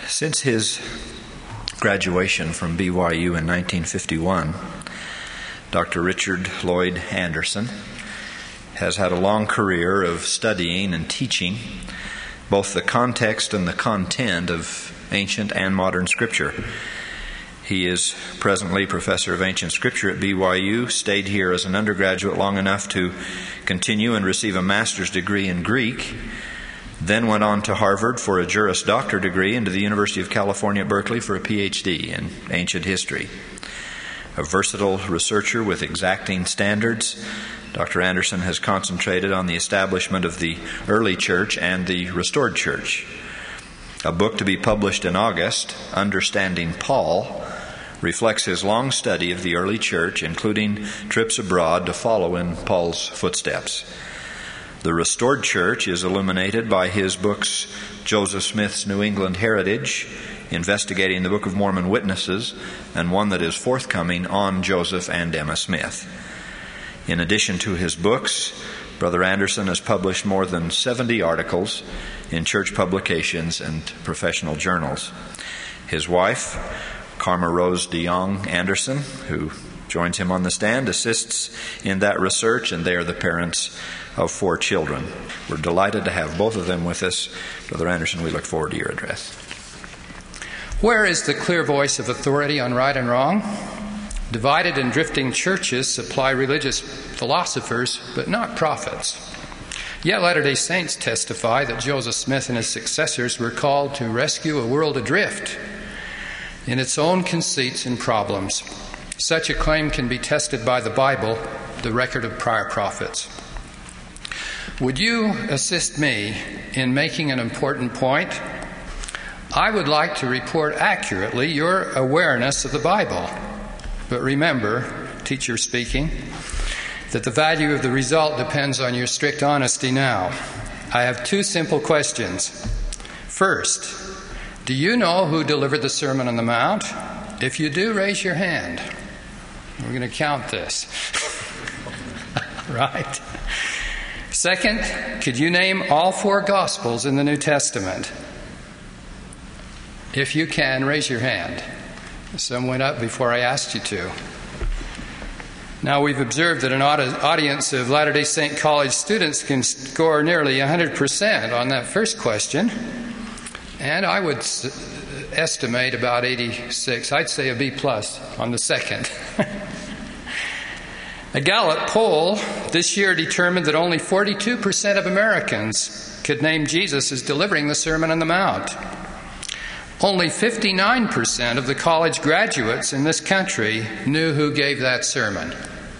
Since his graduation from BYU in 1951, Dr. Richard Lloyd Anderson has had a long career of studying and teaching both the context and the content of ancient and modern Scripture. He is presently professor of ancient Scripture at BYU, stayed here as an undergraduate long enough to continue and receive a master's degree in Greek, then went on to Harvard for a Juris Doctor degree and to the University of California at Berkeley for a PhD in ancient history. A versatile researcher with exacting standards, Dr. Anderson has concentrated on the establishment of the early church and the restored church. A book to be published in August, Understanding Paul, reflects his long study of the early church, including trips abroad to follow in Paul's footsteps. The restored church is illuminated by his books Joseph Smith's New England Heritage, Investigating the Book of Mormon Witnesses, and one that is forthcoming on Joseph and Emma Smith. In addition to his books, Brother Anderson has published more than 70 articles in church publications and professional journals. His wife, Karma Rose DeYoung Anderson, who joins him on the stand, assists in that research, and they are the parents of 4 children. We're delighted to have both of them with us. Brother Anderson, we look forward to your address. Where is the clear voice of authority on right and wrong? Divided and drifting churches supply religious philosophers, but not prophets. Yet Latter-day Saints testify that Joseph Smith and his successors were called to rescue a world adrift in its own conceits and problems. Such a claim can be tested by the Bible, the record of prior prophets. Would you assist me in making an important point? I would like to report accurately your awareness of the Bible. But remember, teacher speaking, that the value of the result depends on your strict honesty now. I have 2 simple questions. First, do you know who delivered the Sermon on the Mount? If you do, raise your hand. We're going to count this. Right? Second, could you name all 4 Gospels in the New Testament? If you can, raise your hand. Some went up before I asked you to. Now, we've observed that an audience of Latter-day Saint college students can score nearly 100% on that first question, and I would estimate about 86. I'd say a B+ on the second. A Gallup poll this year determined that only 42% of Americans could name Jesus as delivering the Sermon on the Mount. Only 59% of the college graduates in this country knew who gave that sermon.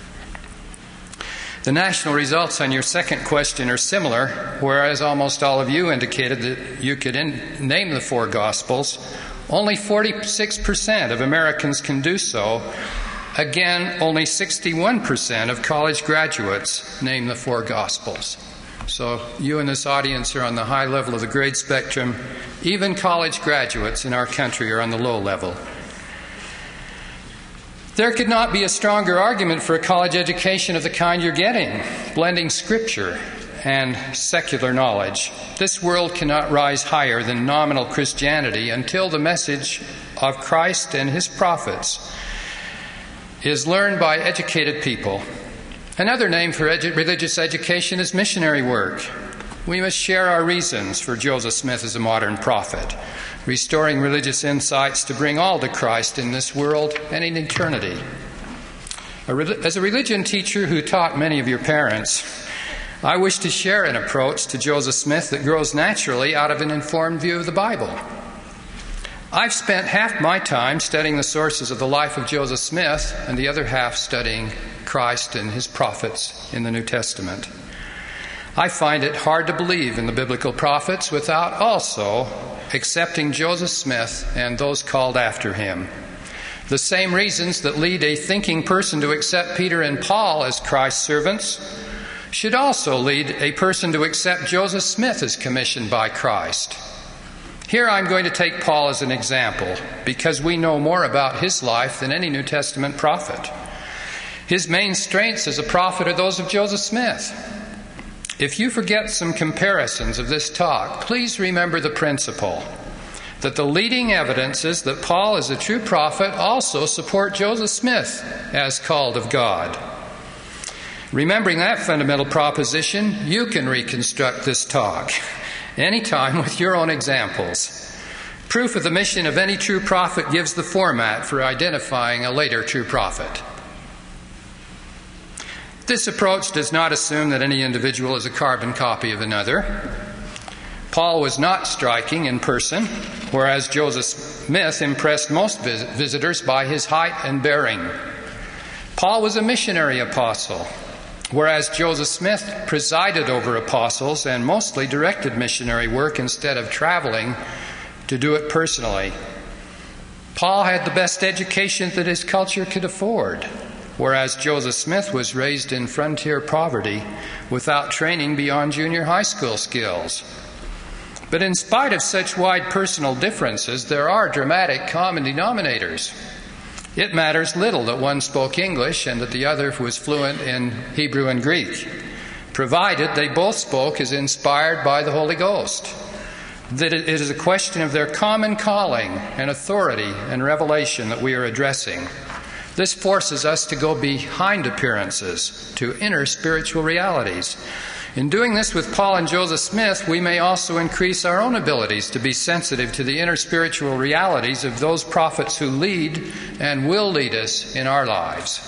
The national results on your second question are similar, whereas almost all of you indicated that you could name the 4 Gospels. Only 46% of Americans can do so. Again, only 61% of college graduates name the 4 Gospels. So you in this audience are on the high level of the grade spectrum. Even college graduates in our country are on the low level. There could not be a stronger argument for a college education of the kind you're getting, blending Scripture and secular knowledge. This world cannot rise higher than nominal Christianity until the message of Christ and His prophets is learned by educated people. Another name for religious education is missionary work. We must share our reasons for Joseph Smith as a modern prophet, restoring religious insights to bring all to Christ in this world and in eternity. As a religion teacher who taught many of your parents, I wish to share an approach to Joseph Smith that grows naturally out of an informed view of the Bible. I've spent half my time studying the sources of the life of Joseph Smith and the other half studying Christ and His prophets in the New Testament. I find it hard to believe in the biblical prophets without also accepting Joseph Smith and those called after him. The same reasons that lead a thinking person to accept Peter and Paul as Christ's servants should also lead a person to accept Joseph Smith as commissioned by Christ. Here I'm going to take Paul as an example because we know more about his life than any New Testament prophet. His main strengths as a prophet are those of Joseph Smith. If you forget some comparisons of this talk, please remember the principle. that the leading evidences that Paul is a true prophet also support Joseph Smith as called of God. Remembering that fundamental proposition, you can reconstruct this talk anytime with your own examples. Proof of the mission of any true prophet gives the format for identifying a later true prophet. This approach does not assume that any individual is a carbon copy of another. Paul was not striking in person, whereas Joseph Smith impressed most visitors by his height and bearing. Paul was a missionary apostle, whereas Joseph Smith presided over apostles and mostly directed missionary work instead of traveling to do it personally. Paul had the best education that his culture could afford, whereas Joseph Smith was raised in frontier poverty without training beyond junior high school skills. But in spite of such wide personal differences, there are dramatic common denominators. It matters little that one spoke English and that the other was fluent in Hebrew and Greek, provided they both spoke as inspired by the Holy Ghost. That it is a question of their common calling and authority and revelation that we are addressing. This forces us to go behind appearances to inner spiritual realities. In doing this with Paul and Joseph Smith, we may also increase our own abilities to be sensitive to the inner spiritual realities of those prophets who lead and will lead us in our lives.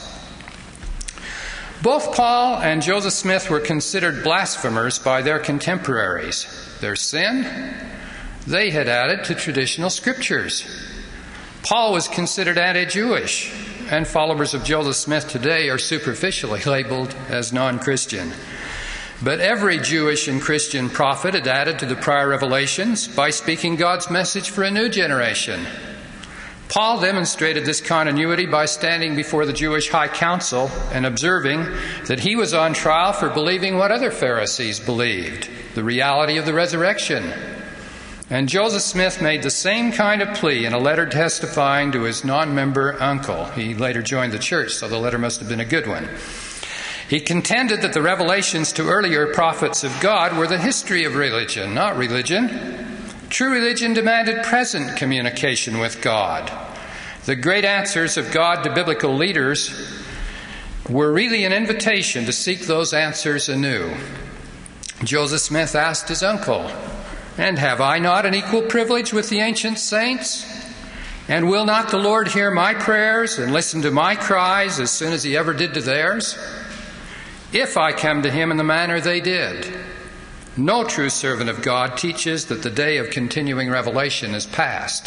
Both Paul and Joseph Smith were considered blasphemers by their contemporaries. Their sin? They had added to traditional scriptures. Paul was considered anti-Jewish, and followers of Joseph Smith today are superficially labeled as non-Christian. But every Jewish and Christian prophet had added to the prior revelations by speaking God's message for a new generation. Paul demonstrated this continuity by standing before the Jewish High Council and observing that he was on trial for believing what other Pharisees believed, the reality of the resurrection. And Joseph Smith made the same kind of plea in a letter testifying to his non-member uncle. He later joined the church, so the letter must have been a good one. He contended that the revelations to earlier prophets of God were the history of religion, not religion. True religion demanded present communication with God. The great answers of God to biblical leaders were really an invitation to seek those answers anew. Joseph Smith asked his uncle, "And have I not an equal privilege with the ancient saints? And will not the Lord hear my prayers and listen to my cries as soon as he ever did to theirs? If I come to him in the manner they did." No true servant of God teaches that the day of continuing revelation is past.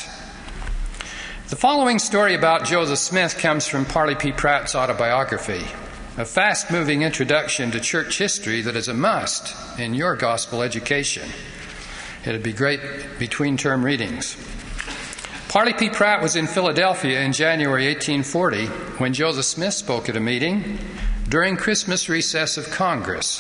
The following story about Joseph Smith comes from Parley P. Pratt's autobiography, a fast-moving introduction to church history that is a must in your gospel education. It'd be great between-term readings. Parley P. Pratt was in Philadelphia in January 1840 when Joseph Smith spoke at a meeting during Christmas recess of Congress.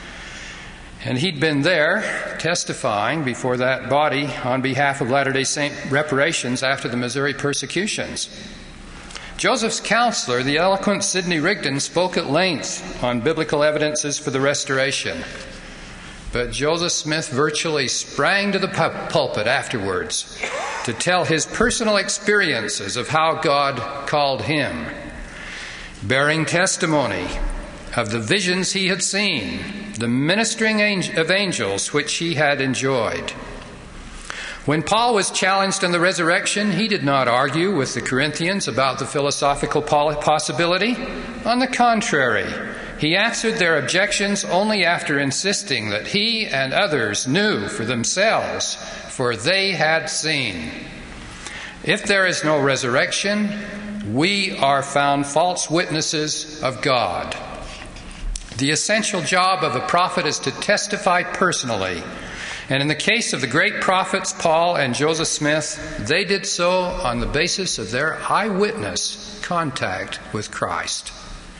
And he'd been there testifying before that body on behalf of Latter-day Saint reparations after the Missouri persecutions. Joseph's counselor, the eloquent Sidney Rigdon, spoke at length on biblical evidences for the restoration. But Joseph Smith virtually sprang to the pulpit afterwards to tell his personal experiences of how God called him, bearing testimony of the visions he had seen, the ministering of angels which he had enjoyed. When Paul was challenged on the resurrection, he did not argue with the Corinthians about the philosophical possibility. On the contrary, he answered their objections only after insisting that he and others knew for themselves, for they had seen. If there is no resurrection, we are found false witnesses of God. The essential job of a prophet is to testify personally. And in the case of the great prophets Paul and Joseph Smith, they did so on the basis of their eyewitness contact with Christ.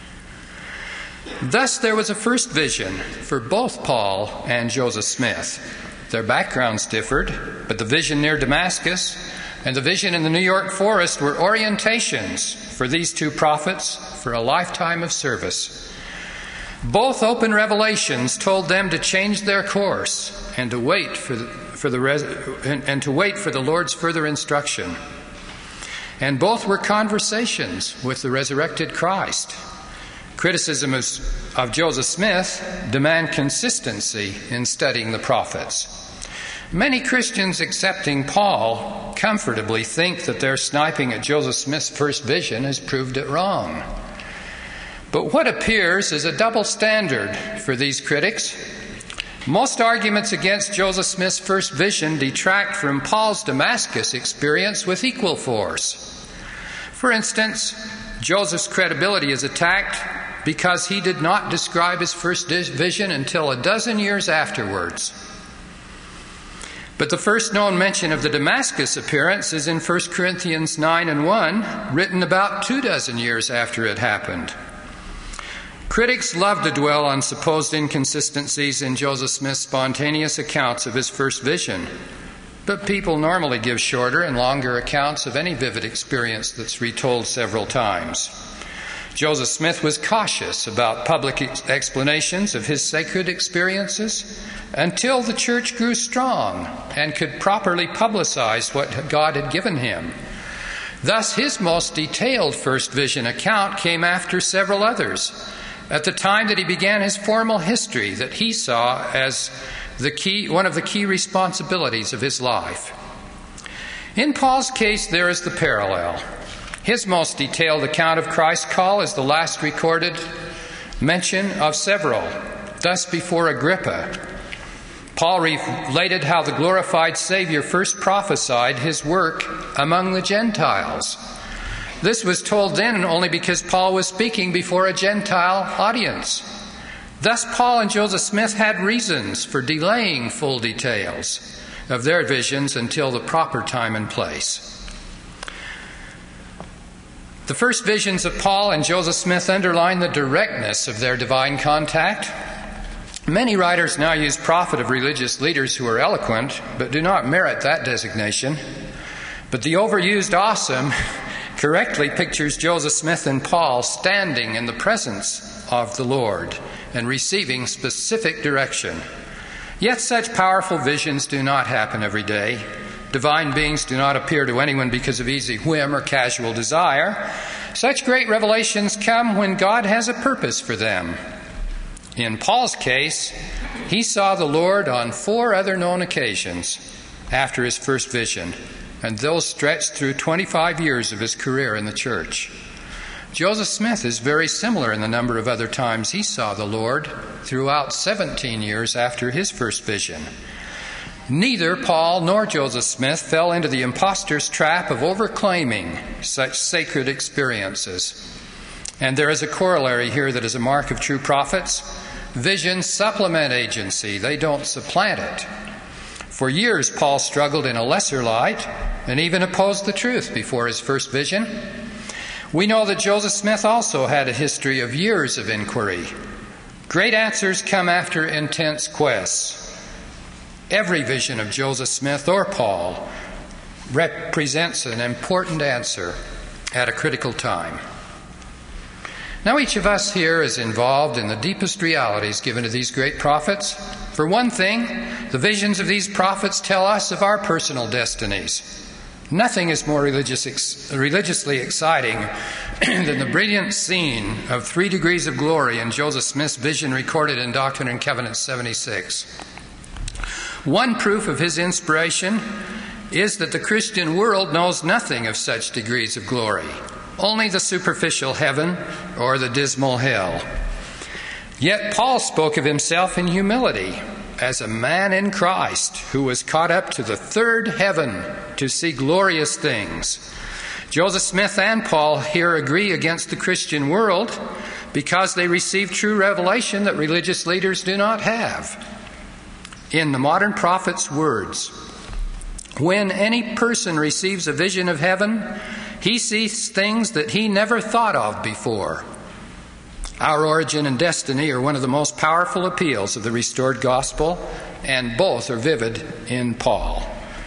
Thus, there was a first vision for both Paul and Joseph Smith. Their backgrounds differed, but the vision near Damascus and the vision in the New York forest were orientations for these two prophets for a lifetime of service. Both open revelations told them to change their course and to wait for and to wait for the Lord's further instruction. And both were conversations with the resurrected Christ. Criticisms of Joseph Smith demand consistency in studying the prophets. Many Christians accepting Paul comfortably think that their sniping at Joseph Smith's first vision has proved it wrong. But what appears is a double standard for these critics. Most arguments against Joseph Smith's first vision detract from Paul's Damascus experience with equal force. For instance, Joseph's credibility is attacked because he did not describe his first vision until a dozen years afterwards. But the first known mention of the Damascus appearance is in 1 Corinthians 9:1, written about 24 years after it happened. Critics love to dwell on supposed inconsistencies in Joseph Smith's spontaneous accounts of his first vision. But people normally give shorter and longer accounts of any vivid experience that's retold several times. Joseph Smith was cautious about public explanations of his sacred experiences until the church grew strong and could properly publicize what God had given him. Thus, his most detailed first vision account came after several others, at the time that he began his formal history that he saw as one of the key responsibilities of his life. In Paul's case, there is the parallel. His most detailed account of Christ's call is the last recorded mention of several, thus before Agrippa. Paul related how the glorified Savior first prophesied his work among the Gentiles. This was told then only because Paul was speaking before a Gentile audience. Thus, Paul and Joseph Smith had reasons for delaying full details of their visions until the proper time and place. The first visions of Paul and Joseph Smith underline the directness of their divine contact. Many writers now use prophet of religious leaders who are eloquent, but do not merit that designation. But the overused awesome correctly pictures Joseph Smith and Paul standing in the presence of the Lord and receiving specific direction. Yet such powerful visions do not happen every day. Divine beings do not appear to anyone because of easy whim or casual desire. Such great revelations come when God has a purpose for them. In Paul's case, he saw the Lord on 4 other known occasions after his first vision, and those stretched through 25 years of his career in the church. Joseph Smith is very similar in the number of other times he saw the Lord throughout 17 years after his first vision. Neither Paul nor Joseph Smith fell into the impostor's trap of overclaiming such sacred experiences. And there is a corollary here that is a mark of true prophets. Visions supplement agency, they don't supplant it. For years, Paul struggled in a lesser light and even opposed the truth before his first vision. We know that Joseph Smith also had a history of years of inquiry. Great answers come after intense quests. Every vision of Joseph Smith or Paul represents an important answer at a critical time. Now, each of us here is involved in the deepest realities given to these great prophets. For one thing, the visions of these prophets tell us of our personal destinies. Nothing is more religiously exciting than the brilliant scene of 3 degrees of glory in Joseph Smith's vision recorded in Doctrine and Covenants 76. One proof of his inspiration is that the Christian world knows nothing of such degrees of glory, only the superficial heaven or the dismal hell. Yet Paul spoke of himself in humility as a man in Christ who was caught up to the 3rd heaven to see glorious things. Joseph Smith and Paul here agree against the Christian world because they receive true revelation that religious leaders do not have. In the modern prophet's words, when any person receives a vision of heaven, he sees things that he never thought of before. Our origin and destiny are one of the most powerful appeals of the restored gospel, and both are vivid in Paul.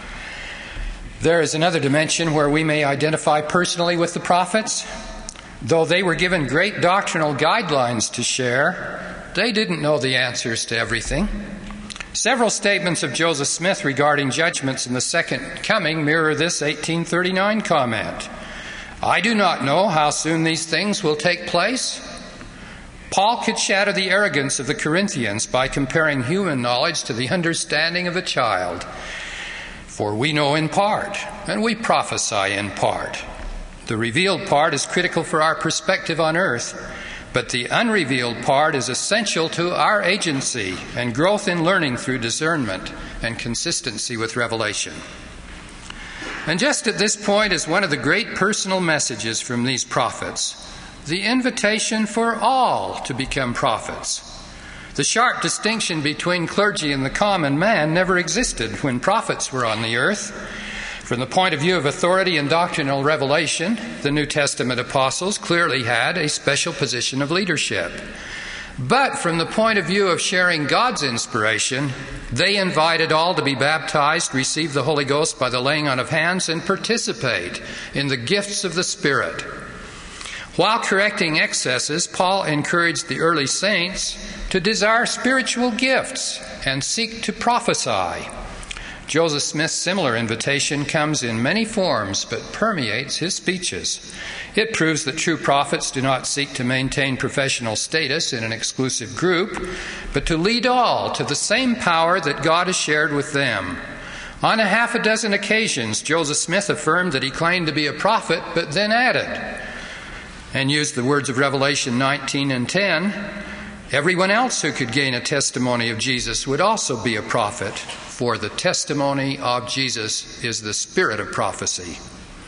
There is another dimension where we may identify personally with the prophets. Though they were given great doctrinal guidelines to share, they didn't know the answers to everything. Several statements of Joseph Smith regarding judgments in the second coming mirror this 1839 comment. I do not know how soon these things will take place. Paul could shatter the arrogance of the Corinthians by comparing human knowledge to the understanding of a child. For we know in part, and we prophesy in part. The revealed part is critical for our perspective on earth, but the unrevealed part is essential to our agency and growth in learning through discernment and consistency with revelation. And just at this point is one of the great personal messages from these prophets, the invitation for all to become prophets. The sharp distinction between clergy and the common man never existed when prophets were on the earth. From the point of view of authority and doctrinal revelation, the New Testament apostles clearly had a special position of leadership. But from the point of view of sharing God's inspiration, they invited all to be baptized, receive the Holy Ghost by the laying on of hands, and participate in the gifts of the Spirit. While correcting excesses, Paul encouraged the early saints to desire spiritual gifts and seek to prophesy. Joseph Smith's similar invitation comes in many forms but permeates his speeches. It proves that true prophets do not seek to maintain professional status in an exclusive group, but to lead all to the same power that God has shared with them. On a half a dozen occasions, Joseph Smith affirmed that he claimed to be a prophet, but then added, and used the words of Revelation 19 and 10, everyone else who could gain a testimony of Jesus would also be a prophet, for the testimony of Jesus is the spirit of prophecy.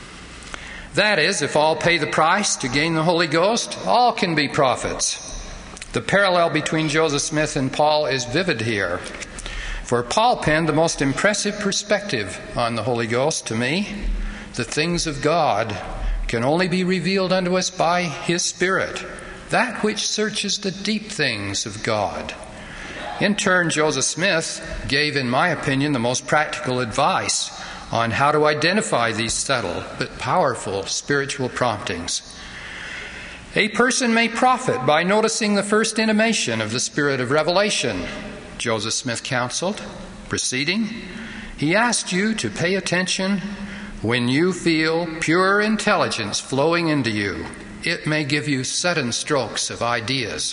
That is, if all pay the price to gain the Holy Ghost, all can be prophets. The parallel between Joseph Smith and Paul is vivid here, for Paul penned the most impressive perspective on the Holy Ghost to me. The things of God can only be revealed unto us by His Spirit, that which searches the deep things of God. In turn, Joseph Smith gave, in my opinion, the most practical advice on how to identify these subtle but powerful spiritual promptings. A person may profit by noticing the first intimation of the spirit of revelation, Joseph Smith counseled. Proceeding, he asked you to pay attention when you feel pure intelligence flowing into you. It may give you sudden strokes of ideas.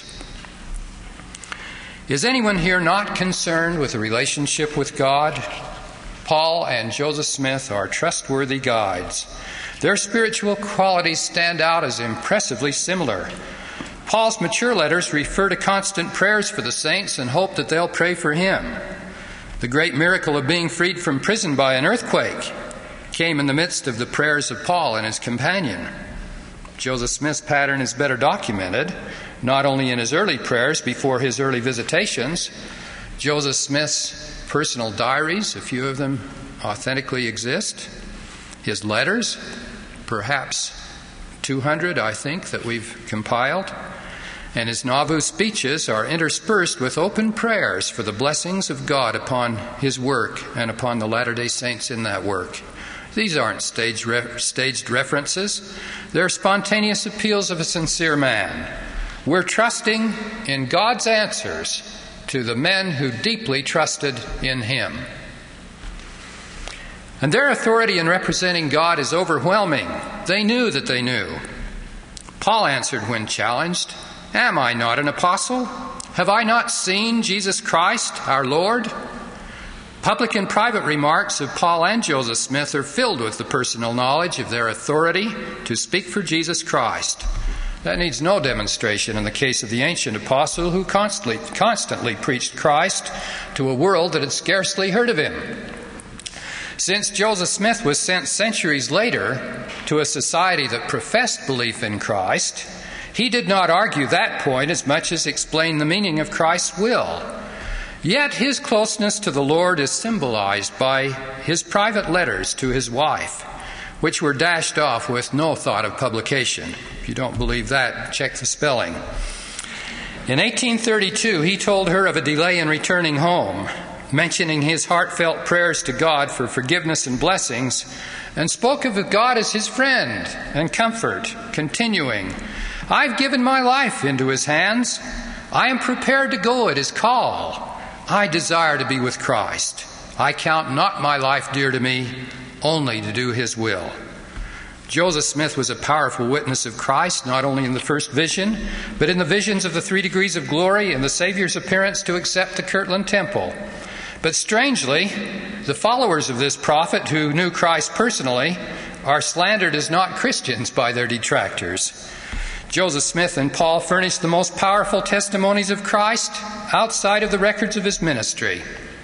Is anyone here not concerned with a relationship with God? Paul and Joseph Smith are trustworthy guides. Their spiritual qualities stand out as impressively similar. Paul's mature letters refer to constant prayers for the saints and hope that they'll pray for him. The great miracle of being freed from prison by an earthquake came in the midst of the prayers of Paul and his companion. Joseph Smith's pattern is better documented, not only in his early prayers before his early visitations. Joseph Smith's personal diaries, a few of them authentically exist. His letters, perhaps 200, I think, that we've compiled. And his Nauvoo speeches are interspersed with open prayers for the blessings of God upon his work and upon the Latter-day Saints in that work. These aren't staged references. They're spontaneous appeals of a sincere man. We're trusting in God's answers to the men who deeply trusted in Him. And their authority in representing God is overwhelming. They knew that they knew. Paul answered when challenged, "Am I not an apostle? Have I not seen Jesus Christ, our Lord?" Public and private remarks of Paul and Joseph Smith are filled with the personal knowledge of their authority to speak for Jesus Christ. That needs no demonstration in the case of the ancient apostle who constantly preached Christ to a world that had scarcely heard of him. Since Joseph Smith was sent centuries later to a society that professed belief in Christ, he did not argue that point as much as explain the meaning of Christ's will. Yet his closeness to the Lord is symbolized by his private letters to his wife, which were dashed off with no thought of publication. If you don't believe that, check the spelling. In 1832, he told her of a delay in returning home, mentioning his heartfelt prayers to God for forgiveness and blessings, and spoke of God as his friend and comfort, continuing, "I've given my life into his hands. I am prepared to go at his call. I desire to be with Christ. I count not my life dear to me, only to do His will. Joseph Smith was a powerful witness of Christ, not only in the first vision, but in the visions of the 3 degrees of glory and the Savior's appearance to accept the Kirtland Temple. But strangely, the followers of this prophet who knew Christ personally are slandered as not Christians by their detractors. Joseph Smith and Paul furnished the most powerful testimonies of Christ outside of the records of his ministry.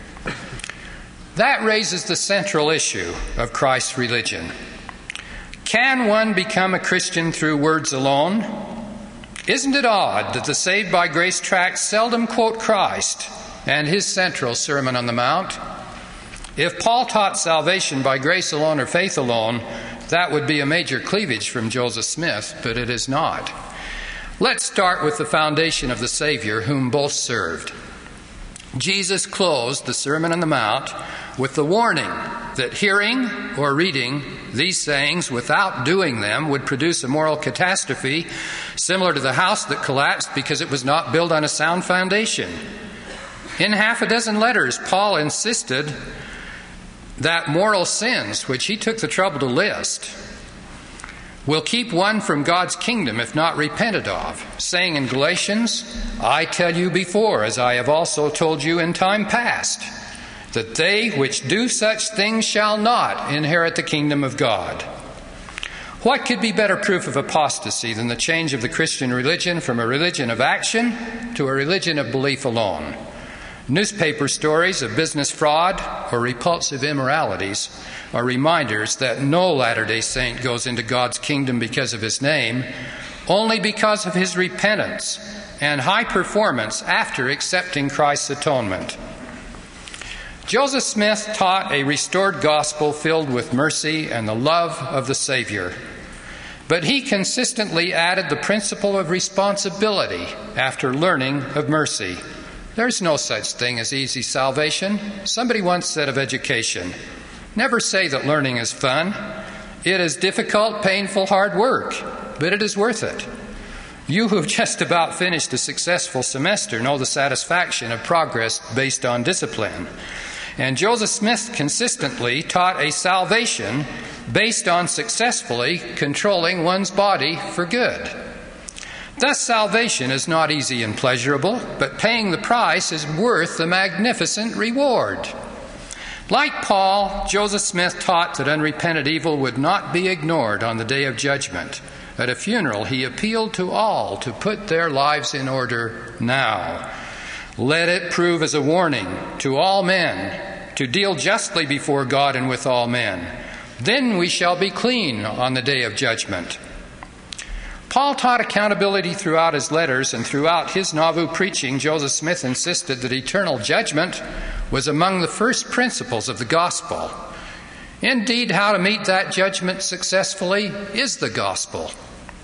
That raises the central issue of Christ's religion. Can one become a Christian through words alone? Isn't it odd that the Saved by Grace tracts seldom quote Christ and His central Sermon on the Mount? If Paul taught salvation by grace alone or faith alone, that would be a major cleavage from Joseph Smith, but it is not. Let's start with the foundation of the Savior whom both served. Jesus closed the Sermon on the Mount with the warning that hearing or reading these sayings without doing them would produce a moral catastrophe similar to the house that collapsed because it was not built on a sound foundation. In half a dozen letters, Paul insisted that moral sins, which he took the trouble to list, will keep one from God's kingdom if not repented of, saying in Galatians, I tell you before, as I have also told you in time past, that they which do such things shall not inherit the kingdom of God. What could be better proof of apostasy than the change of the Christian religion from a religion of action to a religion of belief alone? Newspaper stories of business fraud or repulsive immoralities are reminders that no Latter-day Saint goes into God's kingdom because of his name, only because of his repentance and high performance after accepting Christ's atonement. Joseph Smith taught a restored gospel filled with mercy and the love of the Savior. But he consistently added the principle of responsibility after learning of mercy. There's no such thing as easy salvation. Somebody once said of education, never say that learning is fun. It is difficult, painful, hard work, but it is worth it. You who've just about finished a successful semester know the satisfaction of progress based on discipline. And Joseph Smith consistently taught a salvation based on successfully controlling one's body for good. Thus, salvation is not easy and pleasurable, but paying the price is worth the magnificent reward. Like Paul, Joseph Smith taught that unrepented evil would not be ignored on the day of judgment. At a funeral, he appealed to all to put their lives in order now. Let it prove as a warning to all men to deal justly before God and with all men. Then we shall be clean on the day of judgment. Paul taught accountability throughout his letters, and throughout his Nauvoo preaching, Joseph Smith insisted that eternal judgment was among the first principles of the gospel. Indeed, how to meet that judgment successfully is the gospel.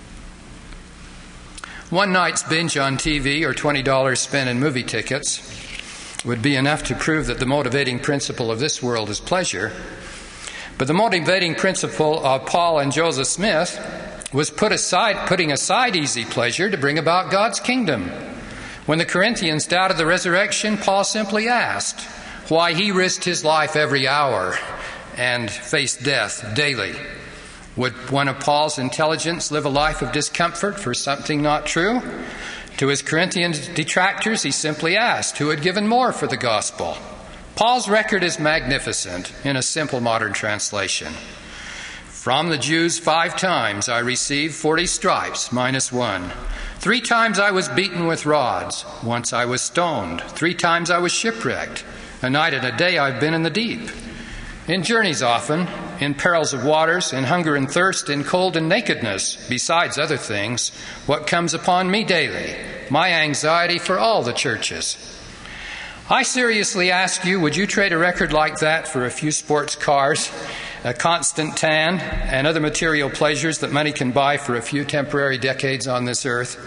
One night's binge on TV or $20 spent in movie tickets would be enough to prove that the motivating principle of this world is pleasure. But the motivating principle of Paul and Joseph Smith was putting aside easy pleasure to bring about God's kingdom. When the Corinthians doubted the resurrection, Paul simply asked why he risked his life every hour and faced death daily. Would one of Paul's intelligents live a life of discomfort for something not true? To his Corinthian detractors, he simply asked who had given more for the gospel. Paul's record is magnificent in a simple modern translation. From the Jews 5 times I received 40 stripes minus 1. 3 times I was beaten with rods. Once I was stoned. 3 times I was shipwrecked. A night and a day I've been in the deep. In journeys often, in perils of waters, in hunger and thirst, in cold and nakedness, besides other things, what comes upon me daily, my anxiety for all the churches. I seriously ask you, would you trade a record like that for a few sports cars, a constant tan, and other material pleasures that money can buy for a few temporary decades on this earth?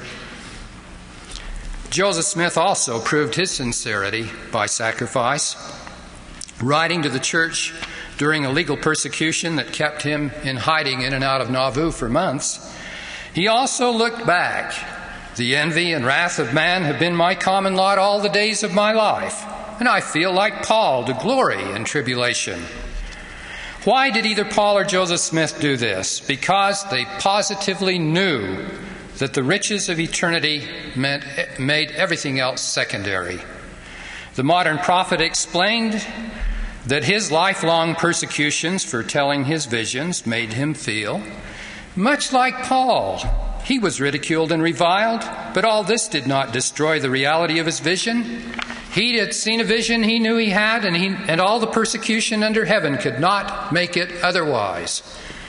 Joseph Smith also proved his sincerity by sacrifice. Writing to the church during a legal persecution that kept him in hiding in and out of Nauvoo for months, he also looked back. The envy and wrath of man have been my common lot all the days of my life. and I feel like Paul to glory in tribulation. Why did either Paul or Joseph Smith do this? Because they positively knew that the riches of eternity made everything else secondary. The modern prophet explained that his lifelong persecutions for telling his visions made him feel much like Paul. He was ridiculed and reviled, but all this did not destroy the reality of his vision. He had seen a vision he knew he had, and all the persecution under heaven could not make it otherwise.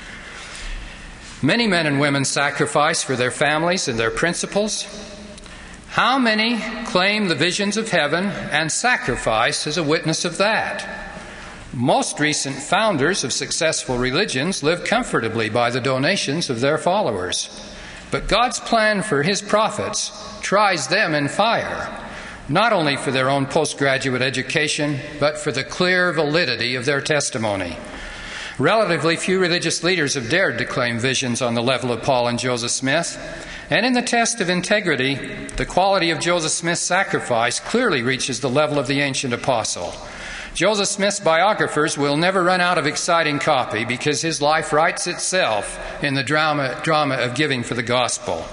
Many men and women sacrifice for their families and their principles. How many claim the visions of heaven and sacrifice as a witness of that? Most recent founders of successful religions live comfortably by the donations of their followers. But God's plan for His prophets tries them in fire, not only for their own postgraduate education, but for the clear validity of their testimony. Relatively few religious leaders have dared to claim visions on the level of Paul and Joseph Smith. And in the test of integrity, the quality of Joseph Smith's sacrifice clearly reaches the level of the ancient apostle. Joseph Smith's biographers will never run out of exciting copy because his life writes itself in the drama of giving for the gospel.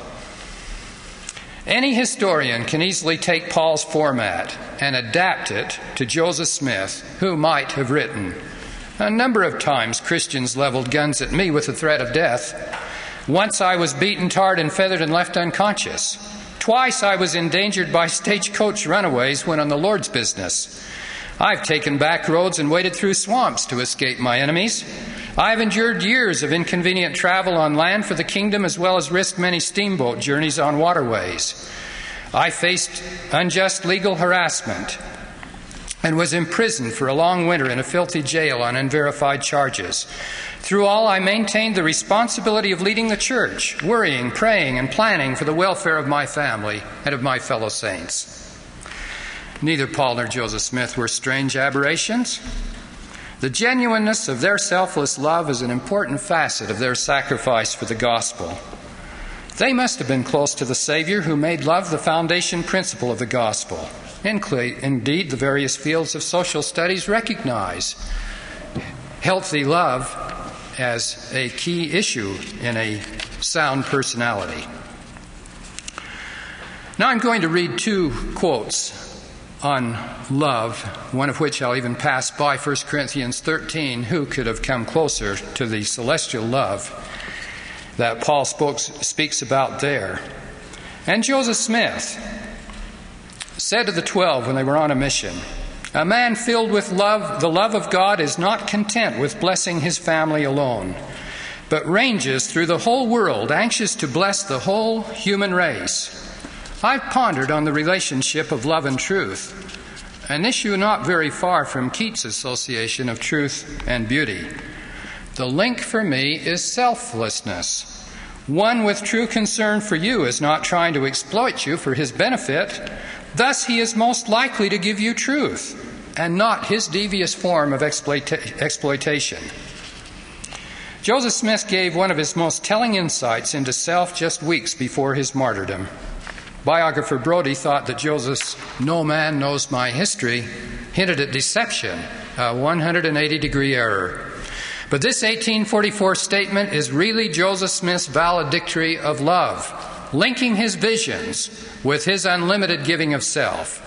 Any historian can easily take Paul's format and adapt it to Joseph Smith, who might have written, "A number of times Christians leveled guns at me with the threat of death. Once I was beaten, tarred, and feathered and left unconscious. Twice I was endangered by stagecoach runaways when on the Lord's business. I've taken back roads and waded through swamps to escape my enemies. I've endured years of inconvenient travel on land for the kingdom, as well as risked many steamboat journeys on waterways. I faced unjust legal harassment and was imprisoned for a long winter in a filthy jail on unverified charges. Through all, I maintained the responsibility of leading the church, worrying, praying, and planning for the welfare of my family and of my fellow saints." Neither Paul nor Joseph Smith were strange aberrations. The genuineness of their selfless love is an important facet of their sacrifice for the gospel. They must have been close to the Savior, who made love the foundation principle of the gospel. Indeed, the various fields of social studies recognize healthy love as a key issue in a sound personality. Now I'm going to read two quotes on love, one of which I'll even pass by, 1 Corinthians 13. Who could have come closer to the celestial love that Paul speaks about there? And Joseph Smith said to the 12 when they were on a mission, "A man filled with love, the love of God, is not content with blessing his family alone, but ranges through the whole world, anxious to bless the whole human race." I've pondered on the relationship of love and truth, an issue not very far from Keats' association of truth and beauty. The link for me is selflessness. One with true concern for you is not trying to exploit you for his benefit. Thus he is most likely to give you truth, and not his devious form of exploitation. Joseph Smith gave one of his most telling insights into self just weeks before his martyrdom. Biographer Brodie thought that Joseph's "no man knows my history" hinted at deception, a 180-degree error. But this 1844 statement is really Joseph Smith's valedictory of love, linking his visions with his unlimited giving of self.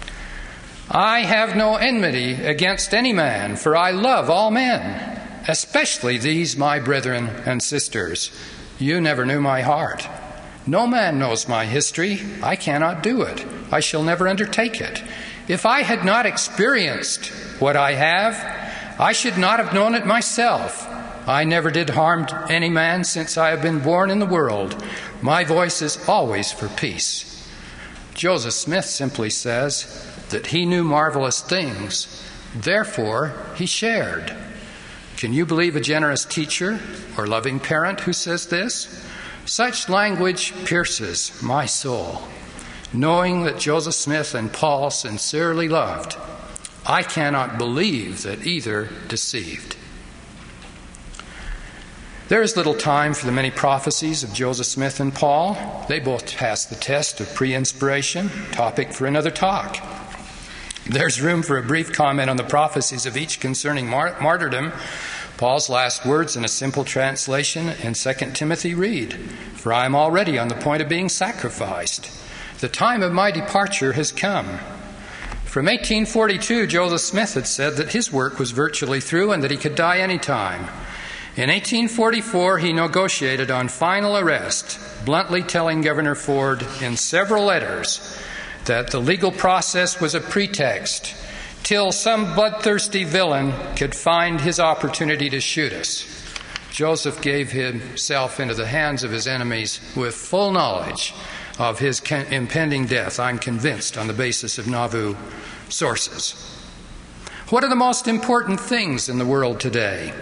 "I have no enmity against any man, for I love all men, especially these my brethren and sisters. You never knew my heart. No man knows my history. I cannot do it. I shall never undertake it. If I had not experienced what I have, I should not have known it myself. I never did harm to any man since I have been born in the world. My voice is always for peace." Joseph Smith simply says that he knew marvelous things, therefore he shared. Can you believe a generous teacher or loving parent who says this? Such language pierces my soul. Knowing that Joseph Smith and Paul sincerely loved, I cannot believe that either deceived. There is little time for the many prophecies of Joseph Smith and Paul. They both passed the test of pre-inspiration, topic for another talk. There's room for a brief comment on the prophecies of each concerning martyrdom. Paul's last words in a simple translation in 2 Timothy read, "For I am already on the point of being sacrificed. The time of my departure has come." From 1842, Joseph Smith had said that his work was virtually through and that he could die any time. In 1844, he negotiated on final arrest, bluntly telling Governor Ford in several letters that the legal process was a pretext till some bloodthirsty villain could find his opportunity to shoot us. Joseph gave himself into the hands of his enemies with full knowledge of his impending death, I'm convinced, on the basis of Nauvoo sources. What are the most important things in the world today?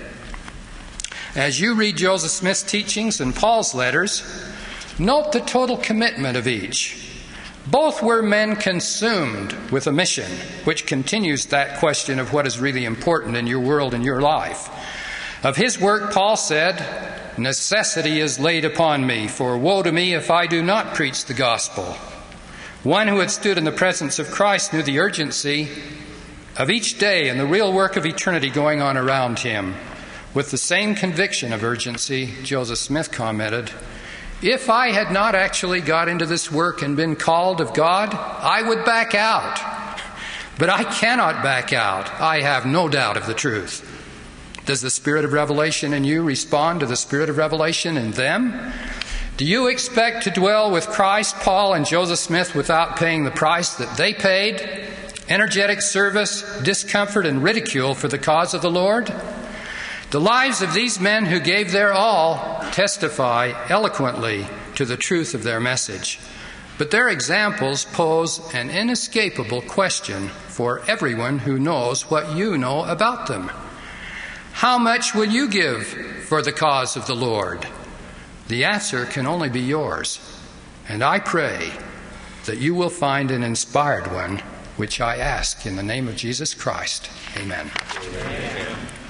As you read Joseph Smith's teachings and Paul's letters, note the total commitment of each. Both were men consumed with a mission, which continues that question of what is really important in your world and your life. Of his work, Paul said, "Necessity is laid upon me, for woe to me if I do not preach the gospel." One who had stood in the presence of Christ knew the urgency of each day and the real work of eternity going on around him. With the same conviction of urgency, Joseph Smith commented, "If I had not actually got into this work and been called of God, I would back out. But I cannot back out. I have no doubt of the truth." Does the Spirit of revelation in you respond to the Spirit of revelation in them? Do you expect to dwell with Christ, Paul, and Joseph Smith without paying the price that they paid? Energetic service, discomfort, and ridicule for the cause of the Lord? The lives of these men who gave their all testify eloquently to the truth of their message. But their examples pose an inescapable question for everyone who knows what you know about them. How much will you give for the cause of the Lord? The answer can only be yours. And I pray that you will find an inspired one, which I ask in the name of Jesus Christ. Amen. Amen.